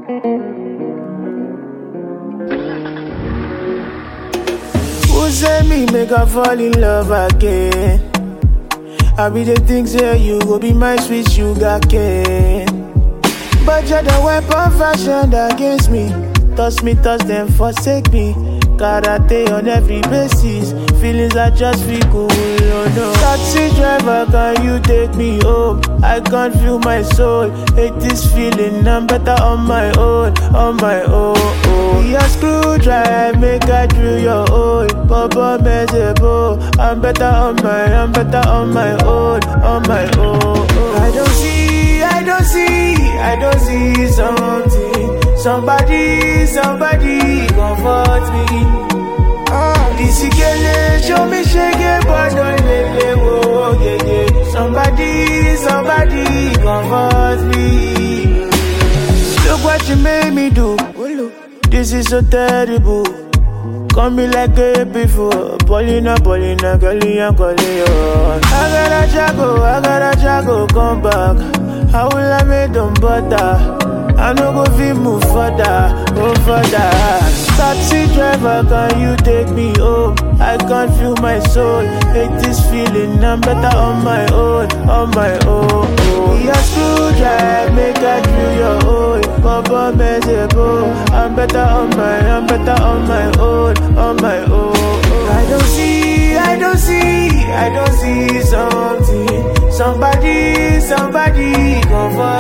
Who say me make I fall in love again? I be the things say you go be my sweet sugar cane. But you're the weapon fashioned against me. Toss me, toss them, forsake me. Karate on every basis. Feelings are just feel cool, oh no. Taxi driver, can you take me home? I can't feel my soul. Hate this feeling, I'm better on my own, on my own. Be a screwdriver, make I drill your hole. Papa Mezebo, I'm better on my own, on my own. I don't see something. Somebody comfort me. This girl show me shake but don't let me go. Somebody comfort me. Look what you made me do. This is so terrible. Come me like a before. Paulina, girl, I'm calling you. I gotta jago, come back. How will I make them butter? I no go fit move further, go further. Taxi driver, can you take me home? I can't feel my soul. Hate this feeling, I'm better on my own, on my own. Be a screwdriver, make I drill your hole. Papa Mezebo, I'm better on my own, on my own. I don't see something. Somebody comfort